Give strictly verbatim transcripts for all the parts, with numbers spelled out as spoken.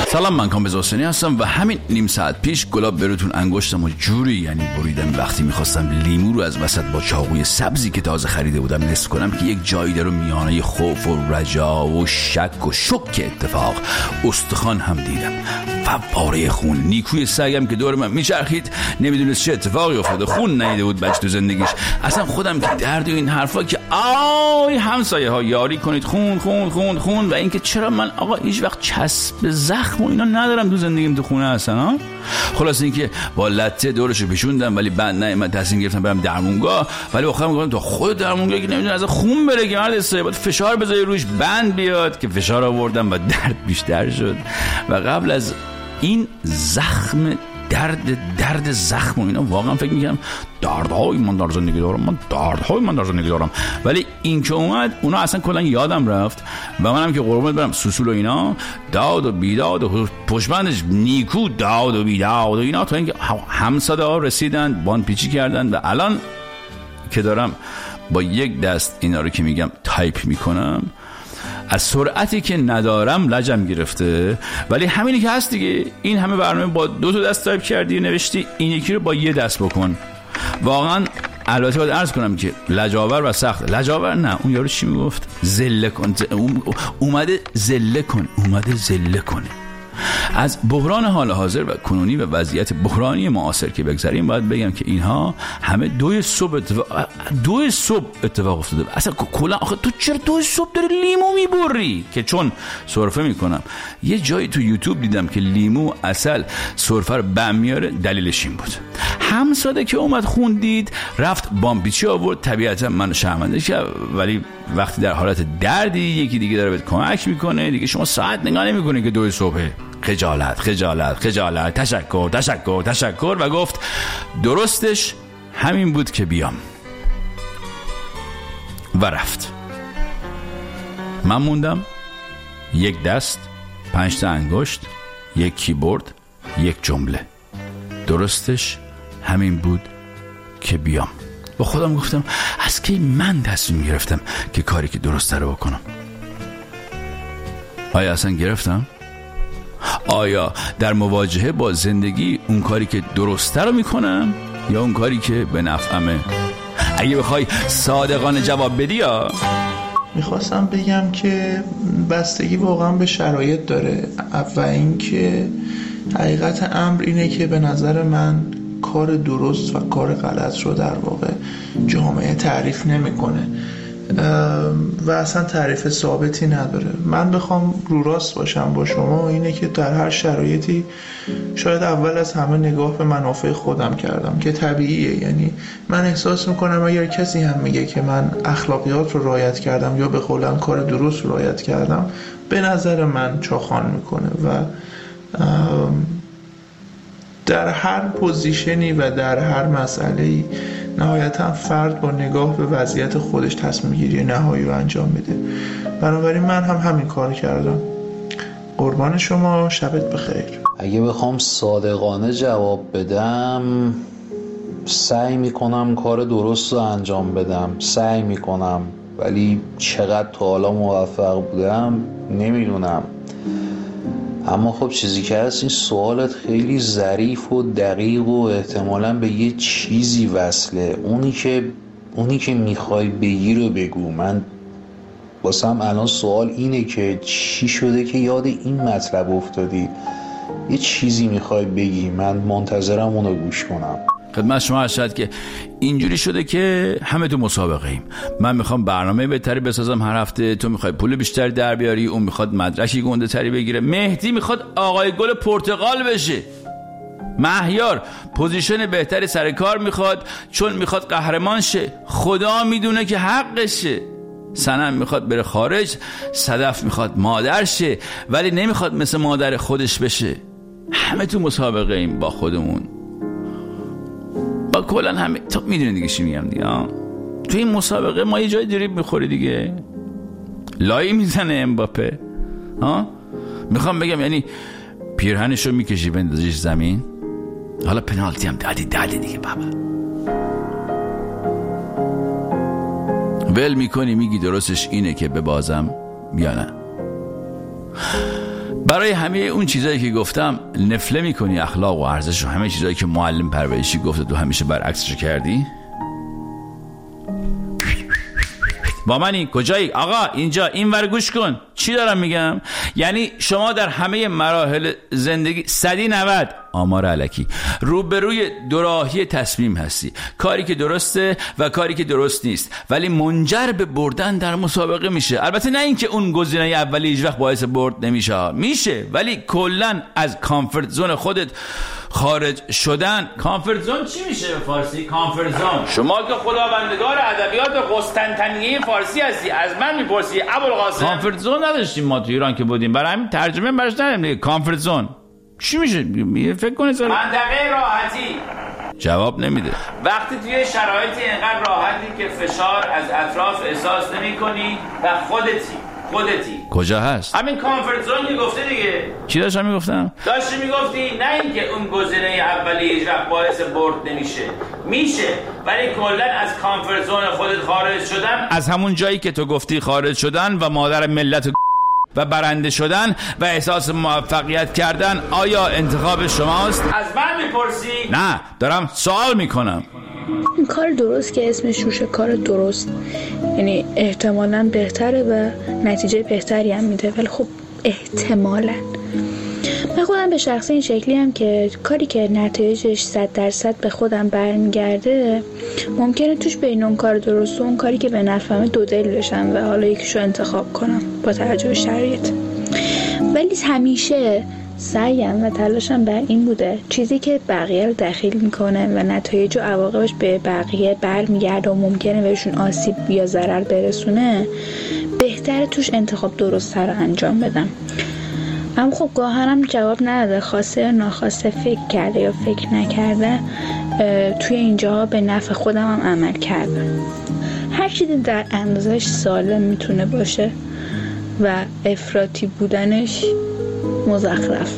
سلام، من کامبیز حسینی هستم و همین نیم ساعت پیش گلاب بروتون انگشتم و جوری یعنی بریدم وقتی میخواستم لیمو رو از وسط با چاقوی سبزی که تازه خریده بودم نصف کنم که یک جایی در میانه خوف و رجا و شک و شک اتفاق استخوان هم دیدم و پاره خون. نیکوی سگم که دور من میچرخید نمیدونست چه اتفاقی افتاده، خون نیده بود بچه تو زندگیش. اصلا خودم که درد و این حرفا که آی همسایه ها یاری کنید، خون خون خون خون و اینکه چرا من آقا هیچ وقت چسب زخم و اینا ندارم تو زندگیم تو خونه هستن ها. خلاص اینکه با لته دورشو پیشوندم ولی بعد نه من تصمیم گرفتم برم درمونگاه، ولی آخرام گفتم تو خود درمونگاه که نمیدونه از خون بره که مرد استعباد فشار بذاری روش بند بیاد، که فشار آوردم و درد بیشتر شد. و قبل از این زخم درد درد زخم و اینا واقعا فکر میکنم دردهای من در زندگی دارم، من دردهای من در زندگی دارم، ولی این که اومد اونا اصلا کلا یادم رفت و منم که قربونت برم سوسول و اینا داد و بیداد و پشبندش نیکو داد و بیداد و اینا تا اینکه همساده ها رسیدن بان پیچی کردن و الان که دارم با یک دست اینا رو که میگم تایپ میکنم از سرعتی که ندارم لجم گرفته، ولی همینی که هست دیگه. این همه برنامه با دو تا دست تایپ کردی و نوشتی، این یکی رو با یه دست بکن. واقعا البته باید عرض کنم که لجاور و سخت. لجاور نه، اون یارو چی میگفت؟ زله کن. اومده زله کن اومده زله کنه. از بحران حال حاضر و کنونی و وضعیت بحرانی معاصر که بگذاریم باید بگم که اینها همه دوی صبح اتفاق دوی صبح اتفاق افتاده. اصلا کلا آخه تو چرا دوی صبح داری لیمو میبری؟ که چون سرفه میکنم یه جایی تو یوتیوب دیدم که لیمو اصل سرفه رو بم میاره، دلیلش این بود. همساده که اومد خوندید رفت بامپیچی آورد، طبیعتا منو شرمنده کرد، ولی وقتی در حالت دردی یکی دیگه داره بهت کمک میکنه دیگه شما ساعت نگاه نمیکنی که دوی صبحه. خجالت خجالت خجالت تشکر تشکر تشکر و گفت درستش همین بود که بیام و رفت. من موندم یک دست، پنج تا انگشت، یک کیبورد، یک جمله. درستش همین بود که بیام. با خودم گفتم از کی من تصمیم گرفتم که کاری که درسته رو بکنم؟ آیا اصلا گرفتم؟ آیا در مواجهه با زندگی اون کاری که درسته رو میکنم یا اون کاری که به نفعمه؟ اگه بخوای صادقانه جواب بدی یا میخواستم بگم که بستگی واقعا به شرایط داره و اینکه حقیقت امر اینه که به نظر من کار درست و کار غلط رو در واقع جامعه تعریف نمیکنه و اصلا تعریف ثابتی نداره. من بخوام رو راست باشم با شما اینه که در هر شرایطی شاید اول از همه نگاه به منافع خودم کردم که طبیعیه. یعنی من احساس میکنم اگر کسی هم میگه که من اخلاقیات رو رعایت کردم یا به قولن کار درست رو رعایت کردم، به نظر من چاخان میکنه و در هر پوزیشنی و در هر مسئله‌ای نهایتا فرد با نگاه به وضعیت خودش تصمیم گیری نهایی رو انجام میده. بنابراین من هم همین کار کردم. قربان شما، شبت بخیر. اگه بخوام صادقانه جواب بدم، سعی میکنم کار درست رو انجام بدم، سعی میکنم، ولی چقدر تا حالا موفق بودم نمیدونم. اما خب چیزی که هست این سوالت خیلی ظریف و دقیق و احتمالاً به یه چیزی وصله. اونی که اونی که میخوای بگی رو بگو. من واسم الان سوال اینه که چی شده که یاد این مطلب افتادی؟ یه چیزی میخوای بگی، من منتظرم اونو گوش کنم. خدمت شما ارشد که اینجوری شده که همه تو مسابقه ایم. من میخوام برنامه بهتری بسازم هر هفته، تو میخوای پول بیشتر در بیاری، اون میخواد مدرکی گنده تری بگیره، مهدی میخواد آقای گل پرتغال بشه، مهیار پوزیشن بهتری سر کار میخواد چون میخواد قهرمان شه، خدا میدونه که حقشه، سنم میخواد بره خارج، صدف میخواد مادر شه ولی نمیخواد مثل مادر خودش بشه. همه تو مسابقه ایم با خودمون، با کلن همه. تو میدونی دیگه چی میگم دیگه. تو این مسابقه ما یه جای دریبل میخوری دیگه، لایی میزنه امباپه ها. میخوام بگم یعنی پیرهنشو میکشی بندازیش زمین، حالا پنالتی هم دادی دادی دیگه بابا، ول میکنی میگی درستش اینه که ببازم یا نه. برای همه اون چیزایی که گفتم نفله میکنی اخلاق و ارزش و همه چیزایی که معلم پرورشی گفته تو همیشه برعکسش کردی؟ با منی؟ کجایی؟ آقا اینجا این ور گوش کن. چی دارم میگم؟ یعنی شما در همه مراحل زندگی صدی نود آمار الکی روبروی دوراهی تصمیم هستی، کاری که درسته و کاری که درست نیست، ولی منجر به بردن در مسابقه میشه. البته نه اینکه اون گزینه اولی هیچ وقت باعث برد نمیشه، میشه، ولی کلا از کامفورت زون خودت خارج شدن. کامفورت زون چی میشه به فارسی؟ کامفورت زون. شما که خداوندگار ادبیات قسطنطنیه فارسی هستی از من میپرسی ابوالقاسم؟ کامفورت زون نداشتیم ما تو ایران که بودیم، برای همین ترجمه براش نداریم دیگه. کامفورت زون چی میشه؟ فکر کنید سر منطقه راحتی. جواب نمیده. وقتی توی شرایطی اینقدر راحتی که فشار از اطراف احساس نمی‌کنی و خودتی خودتی کجا هست؟ همین کامفورت زون که گفته دیگه. چی داشتم میگفتم؟ داشتی میگفتی نه اینکه اون گزینه اولی هیچ وقت باعث برد نمیشه، میشه، ولی کلا از کامفورت زون خودت خارج شدن، از همون جایی که تو گفتی خارج شدن و مادر ملت و برنده شدن و احساس موفقیت کردن، آیا انتخاب شماست؟ از من میپرسی؟ نه، دارم سوال میکنم. این کار درست که اسمش روشه کار درست، یعنی احتمالاً بهتره و نتیجه بهتری هم میده، ولی خب احتمالاً من خودم به شخصی این شکلی هم که کاری که نتایجش صد درصد به خودم برمیگرده ممکنه توش بین اون کار درست و اون کاری که به نفعمه دو دل بشم و حالا یکیشو انتخاب کنم با توجه به شرایط. ولی همیشه سعیم و تلاشم بر این بوده چیزی که بقیه رو دخیل میکنه و نتایج و عواقبش به بقیه برمیگرده و ممکنه بهشون آسیب یا ضرر برسونه، بهتره توش انتخاب درست رو انجام بدم. اما خب گاهنم جواب نداده، خواسته یا ناخواسته، فکر کرده یا فکر نکرده، توی اینجا به نفع خودم هم عمل کرده. هر چیزی در اندازش سالم میتونه باشه و افراطی بودنش مزخرف،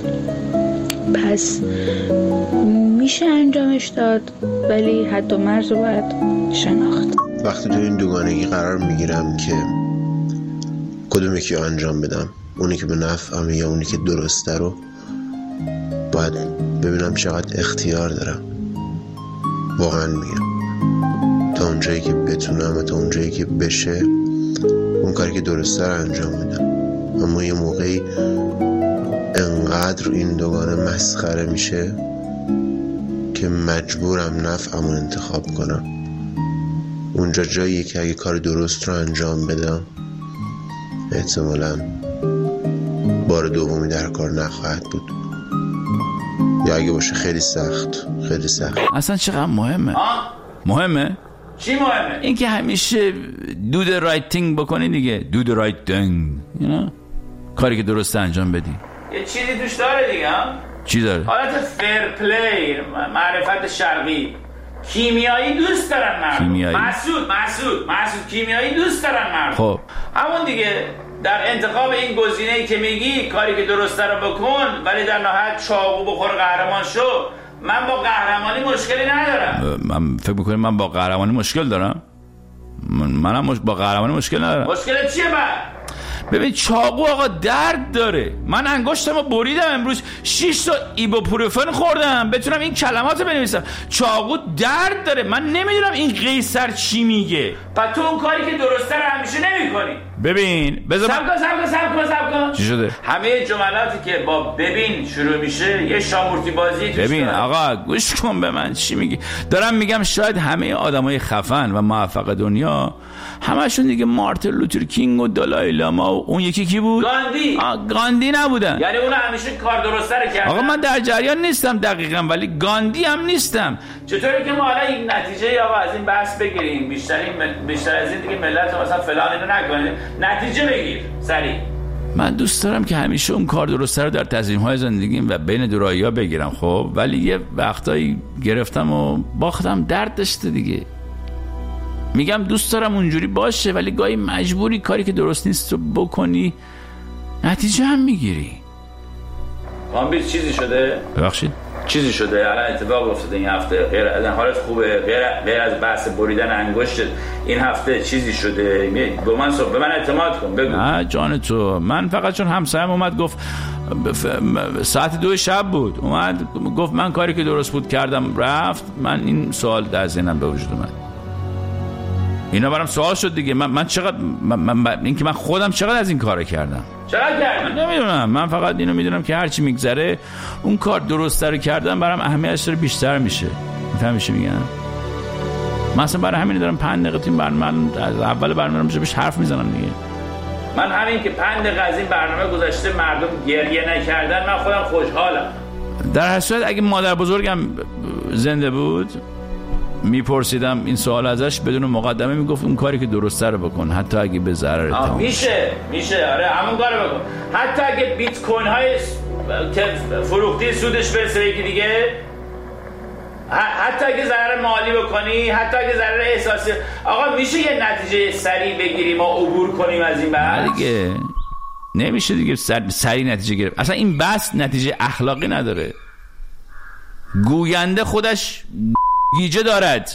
پس میشه انجامش داد، ولی حد و مرز رو باید شناخت. وقتی تو این دوگانگی قرار میگیرم که کدوم یکی رو انجام بدم، اونی که به نفعمه یا اونی که درسته، رو باید ببینم چقدر اختیار دارم. واقعا میگم تا اونجایی که بتونم و تا اونجایی که بشه اون کاری که درسته رو انجام میدم. اما یه موقعی انقدر این دوگانه مسخره میشه که مجبورم نفعمون انتخاب کنم. اونجا جاییه که اگه کار درست رو انجام بدم احتمالاً بار دومی در کار نخواهد بود، یا اگه باشه خیلی سخت خیلی سخت. اصلا چقدر مهمه؟ آه؟ مهمه؟ چی مهمه؟ این که همیشه do the right thing بکنی دیگه. do the right thing you know? کاری که درست انجام بدی. یه چیزی توش داره دیگه. ها؟ چی داره؟ حالت فیر پلی، معرفت شرقی. کیمیایی دوست دارن مردم. کیمیایی مسعود مسعود مسعود کیمیایی دوست دارن مردم. خب همون دیگه. در انتخاب این گزینه‌ای که میگی کاری که درسته رو بکن، ولی در نهایت چاقو بخور قهرمان شو. من با قهرمانی مشکلی ندارم. من فکر می‌کنم من با قهرمانی مشکل دارم. من منم مش... با قهرمانی مشکل ندارم. مشکل چیه بعد؟ ببین چاقو آقا درد داره. من انگشتمو بریدم امروز، شش تا ایبوپروفن خوردم بتونم این کلماتو بنویسم. چاقو درد داره. من نمیدونم این قیصر چی میگه. پس تو اون کاری که درسته رو همیشه نمی‌کنی. ببین بذار سب کن سب کن سب کن سب کن چی شده؟ همه جملاتی که با ببین شروع میشه یه شامورتی بازی توش. ببین داره. آقا گوش کن به من چی میگی. دارم میگم شاید همه آدمای خفن و موفق دنیا همشون دیگه مارتین لوتر کینگ و دالای لاما و اون یکی کی بود؟ گاندی. گاندی نبودن. یعنی اون همیشه کار درسته رو کردن. آقا من در جریان نیستم دقیقاً، ولی گاندی هم نیستم. چطوری که ما حالا این نتیجه یا از این بحث بگیریم، بیشتر این بیشتر از این دیگه ملت مثلا فلان اینو نکنه، نتیجه بگیر سریع. من دوست دارم که همیشه اون کار درسته رو در تصمیم‌های زندگیم و بین دوراهی‌ها بگیرم، خب ولی یه وقتایی گرفتم و باختم، درد داشته دیگه. میگم دوست دارم اونجوری باشه، ولی گاهی مجبوری کاری که درست نیست رو بکنی، نتیجه هم میگیری. کامبیز چیزی شده؟ ببخشید چیزی شده الان اتفاق افتاده این هفته، غیر از حالت خوبه، غیر غیر از بحث بریدن انگشت این هفته چیزی شده؟ به من به من اعتماد کن بگو. نه جان تو، من فقط چون همسایه‌م اومد گفت ساعت دو شب بود، اومد گفت من کاری که درست بود کردم رفت، من این سوال در ذهنم به وجود اومد. اینا برام سوال شد دیگه. من من چقدر من, من این که من خودم چقدر از این کارو کردم، چقدر کردم من نمیدونم. من فقط اینو میدونم که هرچی میگذره اون کار درست رو کردم برام اهمیتش داره بیشتر میشه. میفهمی چی میگم؟ من اصلا برای همین دارم پنج دقیقه تیم برنامه از اول برنامه رو بهش حرف میزنم دیگه. من همین که پنج دقیقه از این برنامه گذشته مردم گریه نکردن من خودم خوشحالم. در هر صورت اگه مادر بزرگم زنده بود میپرسیدم این سوال ازش بدون مقدمه، میگفت اون کاری که درسته رو بکن حتی اگه به ضرر تمام. میشه میشه آره همون کارو بکن، حتی اگه بیت کوین های فروختی سودش برسه یکی دیگه، حتی اگه ضرر مالی بکنی، حتی اگه ضرر احساسی. آقا میشه یه نتیجه سریع بگیریم ما عبور کنیم از این بحث؟ دیگه نمیشه دیگه سر... سریع نتیجه گرفت. اصلا این بحث نتیجه اخلاقی نداره. گوینده خودش گیجه دارد،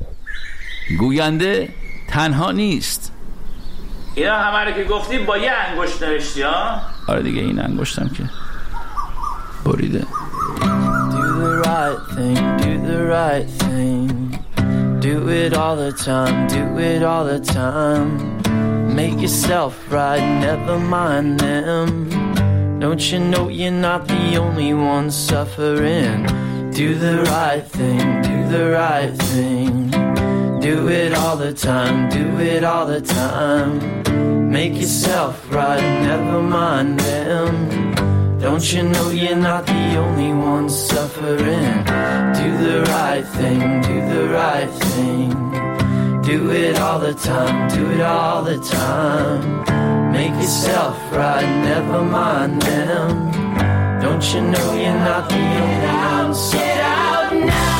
گوینده تنها نیست. اینا همه رو که گفتی با یه انگشت نوشتی ها؟ آره دیگه این انگشتم که بریده. Do the right thing, do the right thing. Do it all the time, do it all the time. Make yourself right, never mind them. Don't you know you're not the only one suffering? Do the right thing, do the right thing. Do it all the time, do it all the time. Make yourself right, never mind them. Don't you know you're not the only one suffering? Do the right thing, do the right thing. Do it all the time, do it all the time. Make yourself right, never mind them. Don't you know you're not the only one suffering? Get out now.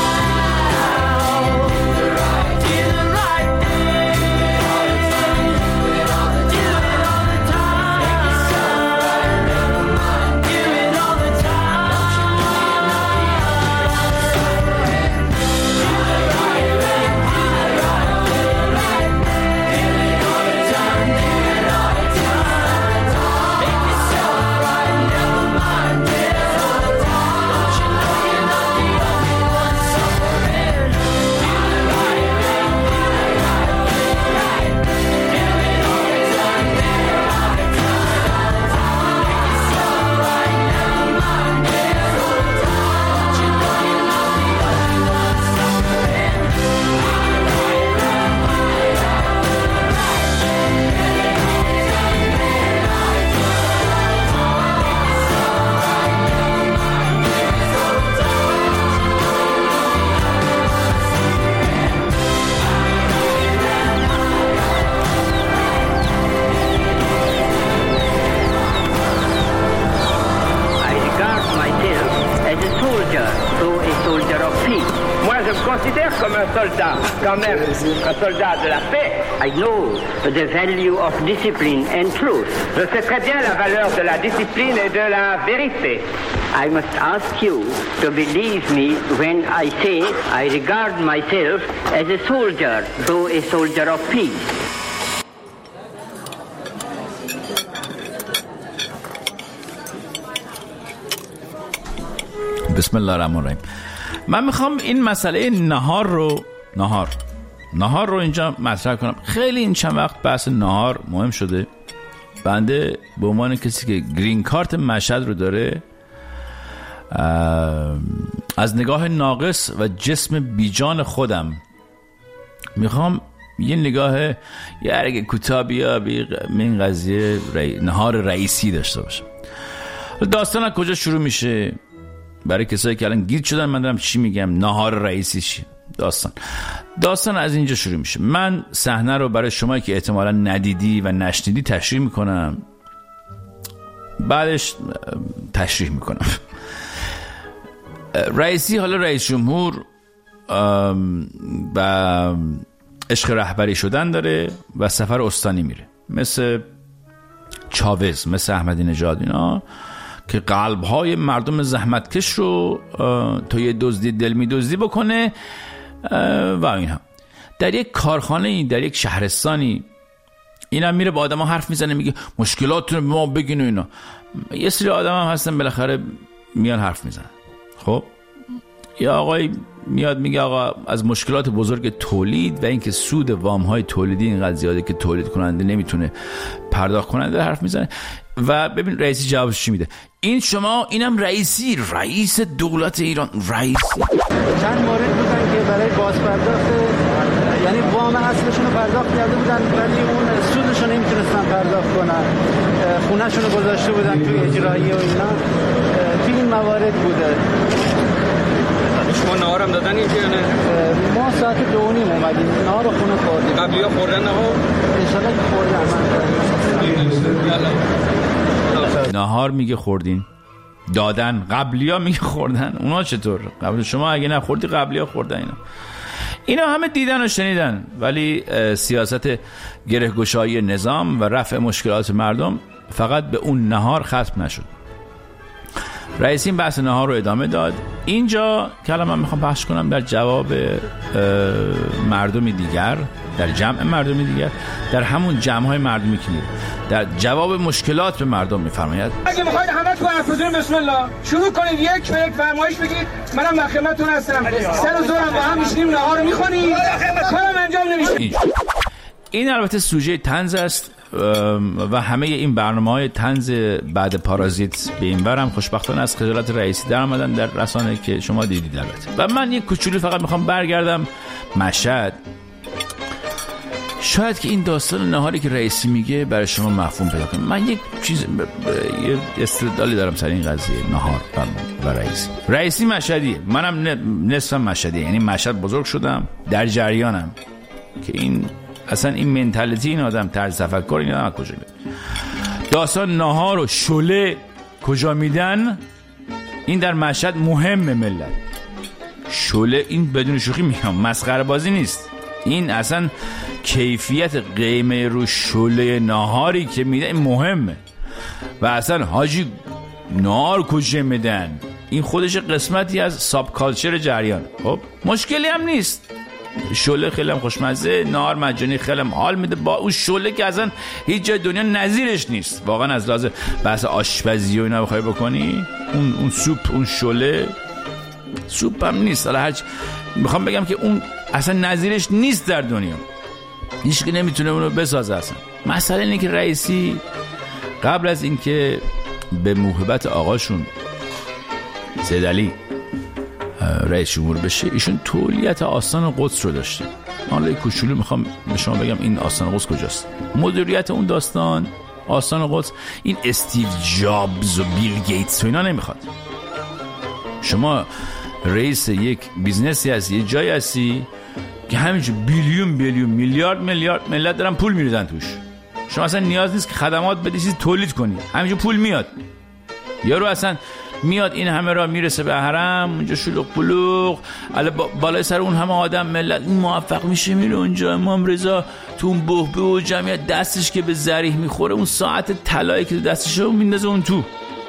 Quand même, un soldat de la paix. I know the value of discipline and truth. Je sais très bien la valeur de la discipline et de la vérité. I must ask you to believe me when I say I regard myself as a soldier, though a soldier of peace. بسم الله الرحمن الرحیم. من میخوام این مسئله نهار رو نهار نهار رو اینجا مطرح کنم. خیلی این چند وقت بحث نهار مهم شده. بنده به عنوان کسی که گرین کارت مشهد رو داره، از نگاه ناقص و جسم بیجان خودم میخوام یه نگاه یه اگه کتابیا به این قضیه ری... نهار رئیسی داشته باشم. داستان از کجا شروع میشه؟ برای کسایی که الان گیج شدن من دارم چی میگم، نهار رئیسی چی؟ داستان داستان از اینجا شروع میشه. من صحنه رو برای شما که احتمالا ندیدی و نشنیدی تشریح میکنم، بعدش تشریح میکنم. رئیسی، حالا رئیس جمهور و عشق رهبری شدن داره و سفر استانی میره، مثل چاوز، مثل احمدی نژاد، اینا که قلب‌های مردم زحمتکش رو تا یه دزدی دل می‌دزدی بکنه و اینها. در یک کارخانه، در یک شهرستانی، اینم میره با آدم‌ها حرف میزنه، میگه مشکلاتتون رو به ما بگین و اینا. یه سری آدم هم هستن بالاخره میان حرف میزنن. خب یا آقای میاد میگه آقا از مشکلات بزرگ تولید و اینکه سود وام‌های تولیدی اینقدر زیاده که تولید کننده نمیتونه پرداخت کننده حرف میزنه. و ببین رئیسی جوابش چی میده. این شما، اینم رئیسی، رئیس دولت ایران، رئیسی. چند مورد بودن که برای بازپرداخت، یعنی وام اصلشون رو پرداخت کرده بودن ولی اون سودش رو نمیتونستن پرداخت کنن، خونه‌شون رو گذاشته بودن توی اجرایی و اینا. توی این موارد بوده. شما نهار هم دادن اینجا یا نه؟ ما ساعت دو و نیم اومدیم نهار رو خونه خوردیم. قبلی ها خوردن نه ها؟ انشالله که خوردن. نهار میگه خوردین، دادن. قبلی ها میگه خوردن. اونا چطور؟ قبل شما اگه نخوردی قبلی ها خوردن. اینا اینا همه دیدن و شنیدن، ولی سیاست گره‌گشایی نظام و رفع مشکلات مردم فقط به اون نهار ختم نشد. رئیس این بحث نهار رو ادامه داد. اینجا کلام من میخوام پخش کنم در جواب مردمی دیگر، در جمع مردمی دیگر، در همون جمع‌های مردمی که میره در جواب مشکلات به مردم میفرماید اگه میخواید همتون حرفتون بسم الله شروع کنید، یک به یک فرمایش بگید. منم در خدمتتون هستم. سر و زورم با هم میشینیم نهار رو میخونیم، کارم انجام نمیشه. این البته سوژه طنز است و همه این برنامه‌های طنز بعد پارازیت به این برم خوشبختانه از خجالت رئیسی در آمدن در رسانه که شما دیدید البته. و من یک کوچولو فقط میخوام برگردم مشهد. شاید که این داستان نهاری که رئیسی میگه برای شما مفهوم پیدا کنه. من یک چیز ب... ب... یه استدلالی دارم سر این قضیه نهار و رئیسی. رئیسی مشهدیه، منم نصفم مشهدیه، یعنی مشهد بزرگ شدم، در جریانم که این اصلا این منتالیتی این آدم، طرز تفکر این آدم کجا میاد. داستان نهار و شله کجا میدن، این در مشهد مهمه. ملت شله، این بدون شوخی میگم مسخره بازی نیست. این اصلا کیفیت قیمه رو شله نهاری که میده این مهمه. و اصلا حاجی نهار کجا میدن، این خودش قسمتی از ساب کالچر جریان. خب مشکلی هم نیست، شله خیلی هم خوشمزه، نهار مجانی خیلی هم حال میده. با اون شله که اصلا هیچ جای دنیا نظیرش نیست واقعا. از لحاظ بحث آشپزی و اینا بخوای بکنی، اون اون سوپ، اون شله سوپ هم نیست. حالا هرچی میخوام بگم که اون اصلا نظیرش نیست در دنیا، هیچ که نمیتونه اونو بسازه اصلا. مسئله اینه که رئیسی قبل از اینکه به موهبت آقاشون سید علی رئیس جمهور بشه، ایشون تولیت آستان قدس رو داشته. حالا کوچولو میخوام به شما بگم این آستان قدس کجاست. مدیریت اون داستان آستان قدس این استیو جابز و بیل گیتس و اینا نمیخواد. شما رئیس یک بیزنسی هستی، یه جایی هستی که همینجور بیلیون بیلیون میلیارد میلیارد ملت دارن پول میریزن توش. شما اصلا نیاز نیست که خدمات بدی، چیزی تولید کنی، همینجور پول میاد. یارو اصلا میاد این همه را میرسه به حرم، اونجا شلوغ پلوغ، علی بالای سر اون همه آدم ملت موفق میشه، میره اونجا. امام رضا تو اون بهبه و جمعیت دستش که به ذریح میخوره، اون ساعت طلایی که دستش رو میندازه اون تو،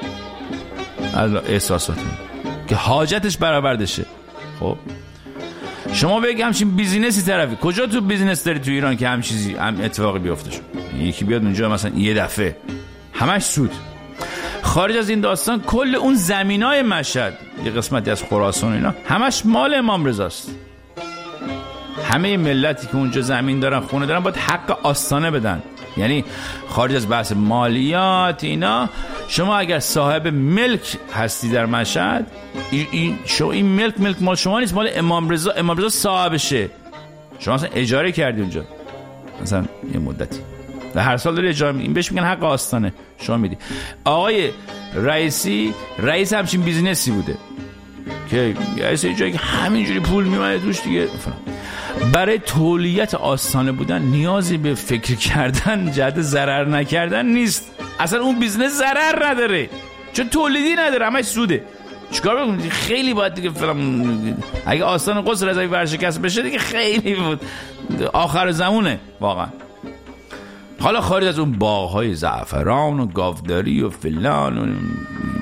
احساسات که حاجتش برآورده شه. خب شما بگی همچین بیزینسی طرفی، کجا تو بیزینس داری تو ایران که هم چیزی هم اتفاقی بیفته شد؟ یکی بیاد اونجا مثلا یه دفعه همش سود. خارج از این داستان کل اون زمینای مشهد، یه قسمتی از خراسان اینا همش مال امام رضاست. همه ملتی که اونجا زمین دارن، خونه دارن، باید حق آستانه بدن. یعنی خارج از بحث مالیات اینا، شما اگر صاحب ملک هستی در مشهد، این شما این ملک ملک مال شما نیست، مال امام رضا. امام رضا صاحبشه، شما اصلا اجاره کردی اونجا مثلا یه مدتی و هر سال داری اجاره میدی، این بهش میگن حق آستانه، شما میدی. آقای رئیسی رئیس همچین بیزینسی بوده که رئیس جایی که همینجوری پول میمونه توش دیگه. برای تولیت آستانه بودن نیازی به فکر کردن جهت ضرر نکردن نیست. اصلا اون بیزنس ضرر نداره چون تولیدی نداره، همش سوده. چیکار بکنید؟ خیلی باید دیگه فلان. اگه آستان قدس رضوی ورشکست بشه دیگه خیلی بود آخر زمونه واقعا. حالا خارج از اون باغ‌های زعفران و گاوداری و فلان و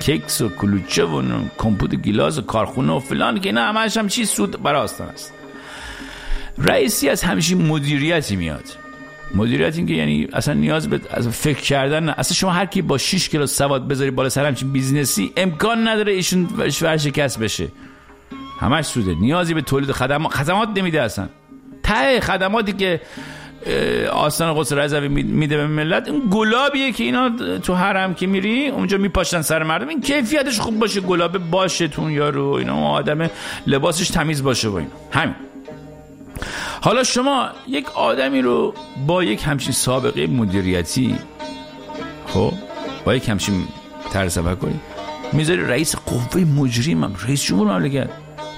کیکس و کلوچه و کمپوت گیلاس و کارخونه و فلان که نه همش هم چیز سود برای آستان است. رئیسی از همیشه مدیریتی میاد. مدیریت این که یعنی اصلا نیاز به فکر کردن نه. اصلا شما هر کی با شش کلاس سواد بذاری بالا سر همچین بیزنسی امکان نداره ایشون ورشکست بشه. همش سوده. نیازی به تولید خدمات خدمات نمیده اصلا. ته خدماتی که آستان قدس رضوی میده به ملت اون گلابیه که اینا تو حرم که میری اونجا میپاشن سر مردم. این کیفیتش خوب باشه، گلابه باشه تون یارو، اینا آدم لباسش تمیز باشه و اینا. همین. حالا شما یک آدمی رو با یک همچین سابقه مدیریتی، خب با یک همچین طرز تفکری میذاری رئیس قوه مجرم، رئیس جمهور مملکت.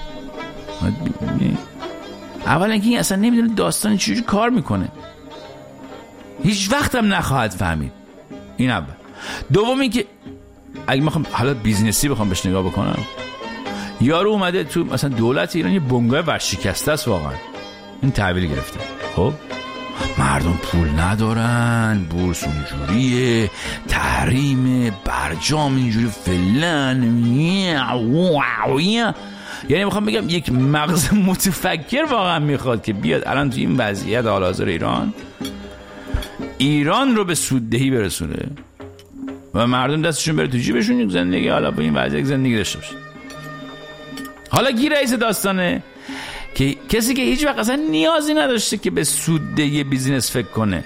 اولا که این اصلا نمیدونه داستان چجوری کار میکنه، هیچ وقت هم نخواهد فهمید. این اول. دوم این که اگه میخوام حالا بیزنسی بخوام بهش نگاه بکنم، یارو اومده تو مثلا دولت ایران یه بنگاه ورشکسته است واقعا، این تحویل گرفته. خب مردم پول ندارن، بورس اونجوریه، تحریم، برجام اینجوری فلان. یعنی میخوام بگم یک مغز متفکر واقعا میخواد که بیاد الان تو این وضعیت حال حاضر ایران ایران رو به سوددهی برسونه و مردم دستشون بره تو جیبشون، یک زندگی حالا با این وضعیت زندگی داشته باشه. حالا کی رئیس داستانه؟ که کسی که هیچ وقت اصلا نیازی نداشته که به سوددهی بیزینس فکر کنه.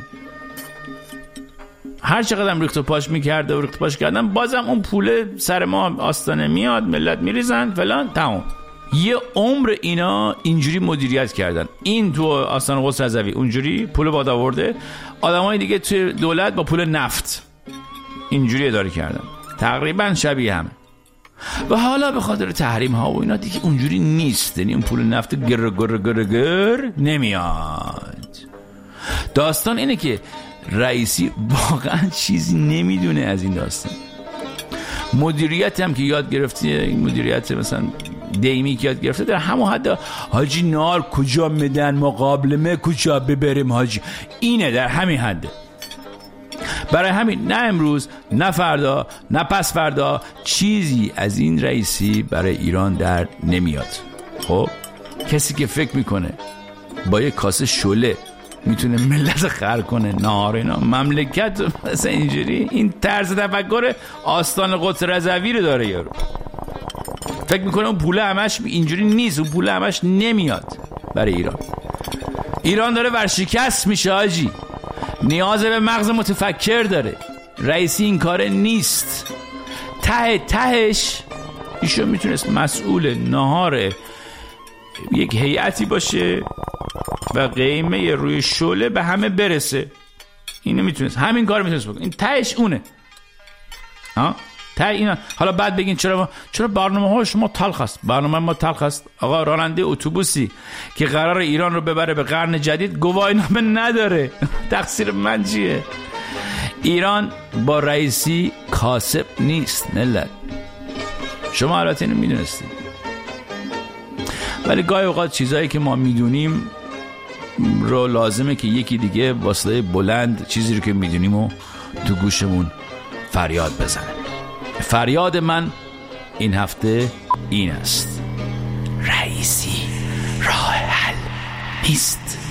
هر چقدر هم ریخت و پاش میکرده و ریخت و پاش کردن بازم اون پول سر ما آستانه میاد، ملت میریزن فلان، تمام. یه عمر اینا اینجوری مدیریت کردن. این تو آستان قدس رضوی اونجوری پول باد آورده، آدمای دیگه تو دولت با پول نفت اینجوری اداره کردن، تقریبا شبیه همه. و حالا به خاطر تحریم ها و اینا دیگه اونجوری نیست، یعنی اون پول نفت گر گر گر گر نمیاد. داستان اینه که رئیسی واقعا چیزی نمیدونه از این داستان. مدیریت هم که یاد گرفته، این مدیریت مثلا دیمی که یاد گرفته در همون حد حاجی نار کجا میدن، مقابله کجا ببریم حاجی، اینه در همین حده. برای همین نه امروز نه فردا نه پس فردا چیزی از این رئیسی برای ایران در نمیاد. خب کسی که فکر میکنه با یک کاسه شله میتونه ملت خر کنه، نهار اینا مملکت مثلا اینجوری، این طرز تفکر آستان قدس رضوی رو داره یارو. فکر میکنه اون پوله همش اینجوری نیست، اون پوله همش نمیاد برای ایران. ایران داره ورشکست میشه حاجی، نیاز به مغز متفکر داره. رئیسی این کاره نیست. ته تهش ایشون میتونست مسئول نهار یک هیئتی باشه و قیمه روی شعله به همه برسه. اینو میتونست، همین کار میتونست بکنه. این تهش اونه. ها ته اینا. حالا بعد بگین چرا ما چرا برنامه های شما تلخ است؟ برنامه ما تلخ است. آقا راننده اتوبوسی که قرار ایران رو ببره به قرن جدید گواهینامه نداره. تقصیر من چیه؟ ایران با رئیسی کاسب نیست ملت. شما البته اینو میدونستید، ولی گاهی اوقات چیزایی که ما میدونیم رو لازمه که یکی دیگه واسطه بلند چیزی رو که میدونیم و تو گوشمون فریاد بزنه. فریاد من این هفته این است: رئیسی راه حل نیست.